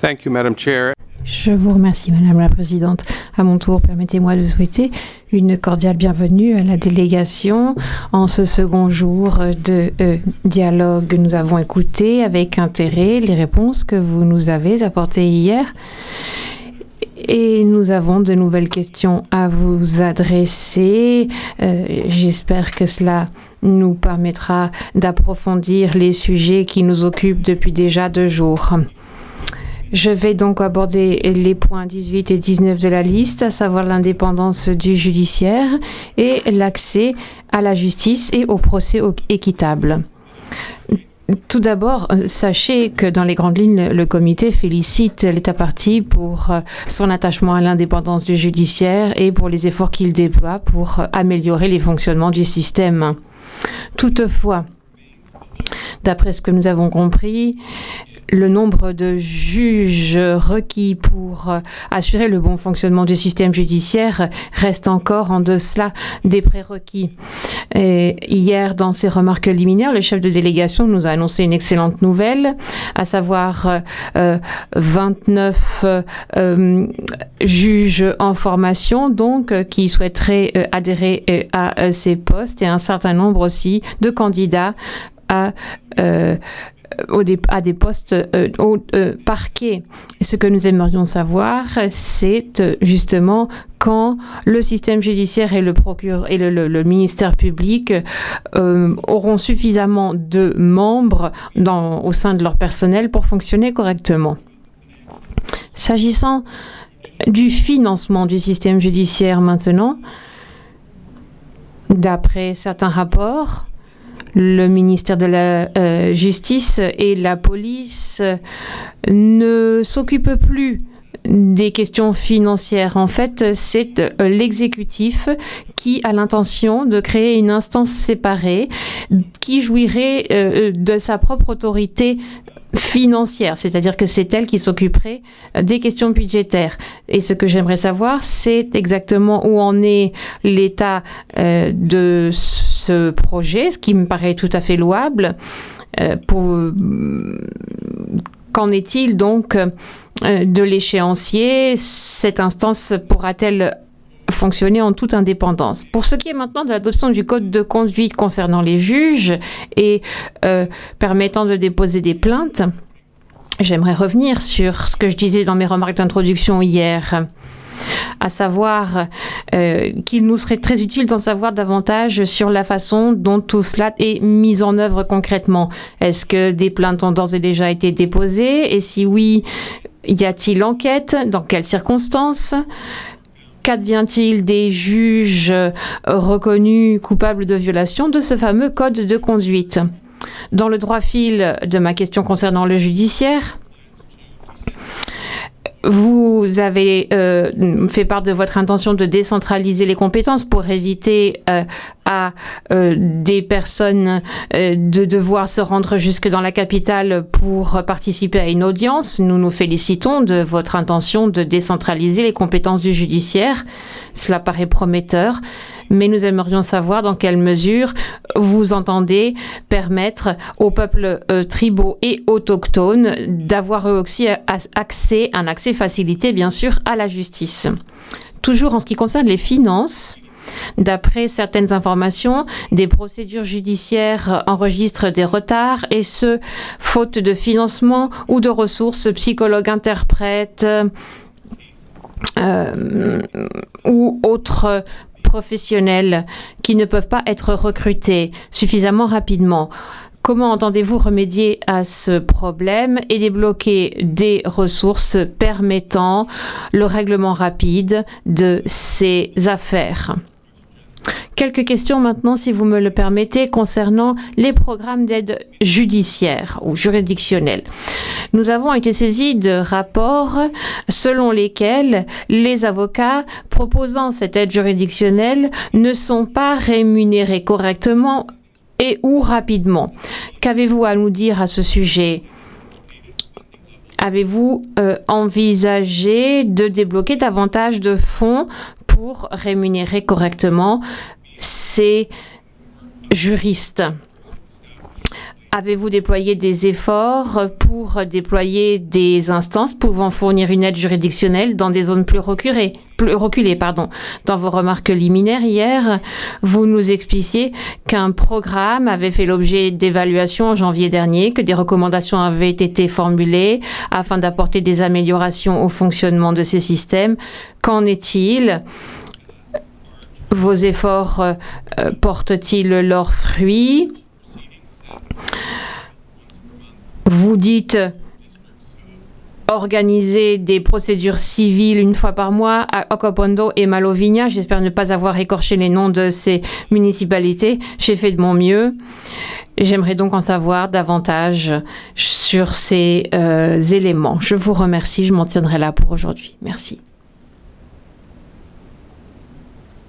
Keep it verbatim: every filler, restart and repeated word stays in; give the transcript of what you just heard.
Thank you, Madam Chair. Je vous remercie, Madame la Présidente. À mon tour, permettez-moi de souhaiter une cordiale bienvenue à la délégation. En ce second jour de euh, dialogue, nous avons écouté avec intérêt les réponses que vous nous avez apportées hier. Et nous avons de nouvelles questions à vous adresser. Euh, J'espère que cela nous permettra d'approfondir les sujets qui nous occupent depuis déjà deux jours. Je vais donc aborder les points dix-huit et dix-neuf de la liste, à savoir l'indépendance du judiciaire et l'accès à la justice et au procès équitable. Tout d'abord, sachez que dans les grandes lignes, le comité félicite l'État partie pour son attachement à l'indépendance du judiciaire et pour les efforts qu'il déploie pour améliorer les fonctionnements du système. Toutefois, d'après ce que nous avons compris, le nombre de juges requis pour assurer le bon fonctionnement du système judiciaire reste encore en deçà des prérequis. Et hier, dans ses remarques liminaires, le chef de délégation nous a annoncé une excellente nouvelle, à savoir euh, vingt-neuf euh, juges en formation, donc qui souhaiteraient euh, adhérer euh, à euh, ces postes, et un certain nombre aussi de candidats à euh, à des postes euh, au euh, parquet. Ce que nous aimerions savoir, c'est euh, justement quand le système judiciaire et le, procure, et le, le, le ministère public euh, auront suffisamment de membres dans, au sein de leur personnel pour fonctionner correctement. S'agissant du financement du système judiciaire maintenant, d'après certains rapports, le ministère de la euh, Justice et la police ne s'occupent plus des questions financières. En fait, c'est euh, l'exécutif qui a l'intention de créer une instance séparée qui jouirait euh, de sa propre autorité financière, c'est-à-dire que c'est elle qui s'occuperait des questions budgétaires. Et ce que j'aimerais savoir, c'est exactement où en est l'état euh, de ce projet, ce qui me paraît tout à fait louable. Euh, pour, qu'en est-il donc euh, de l'échéancier? Cette instance pourra-t-elle fonctionner en toute indépendance? Pour ce qui est maintenant de l'adoption du code de conduite concernant les juges et euh, permettant de déposer des plaintes, j'aimerais revenir sur ce que je disais dans mes remarques d'introduction hier, à savoir euh, qu'il nous serait très utile d'en savoir davantage sur la façon dont tout cela est mis en œuvre concrètement. Est-ce que des plaintes ont d'ores et déjà été déposées? Et si oui, y a-t-il enquête? Dans quelles circonstances? Qu'advient-il des juges reconnus coupables de violation de ce fameux code de conduite? Dans le droit fil de ma question concernant le judiciaire, vous avez euh, fait part de votre intention de décentraliser les compétences pour éviter euh, à euh, des personnes euh, de devoir se rendre jusque dans la capitale pour participer à une audience. Nous nous félicitons de votre intention de décentraliser les compétences du judiciaire. Cela paraît prometteur, mais nous aimerions savoir dans quelle mesure vous entendez permettre aux peuples euh, tribaux et autochtones d'avoir eux aussi accès, un accès facilité bien sûr à la justice. Toujours en ce qui concerne les finances, d'après certaines informations, des procédures judiciaires enregistrent des retards, et ce, faute de financement ou de ressources, psychologues, interprètes euh, ou autres professionnels qui ne peuvent pas être recrutés suffisamment rapidement. Comment entendez-vous remédier à ce problème et débloquer des ressources permettant le règlement rapide de ces affaires? Quelques questions maintenant, si vous me le permettez, concernant les programmes d'aide judiciaire ou juridictionnelle. Nous avons été saisis de rapports selon lesquels les avocats proposant cette aide juridictionnelle ne sont pas rémunérés correctement et ou rapidement. Qu'avez-vous à nous dire à ce sujet? Avez-vous euh, envisagé de débloquer davantage de fonds pour rémunérer correctement ces juristes? Avez-vous déployé des efforts pour déployer des instances pouvant fournir une aide juridictionnelle dans des zones plus reculées, plus reculées pardon. Dans vos remarques liminaires hier, vous nous expliciez qu'un programme avait fait l'objet d'évaluation en janvier dernier, que des recommandations avaient été formulées afin d'apporter des améliorations au fonctionnement de ces systèmes. Qu'en est-il ? Vos efforts euh, portent-ils leurs fruits ? Vous dites organiser des procédures civiles une fois par mois à Ocopondo et Malovigna. J'espère ne pas avoir écorché les noms de ces municipalités. J'ai fait de mon mieux. J'aimerais donc en savoir davantage sur ces euh, éléments. Je vous remercie. Je m'en tiendrai là pour aujourd'hui. Merci.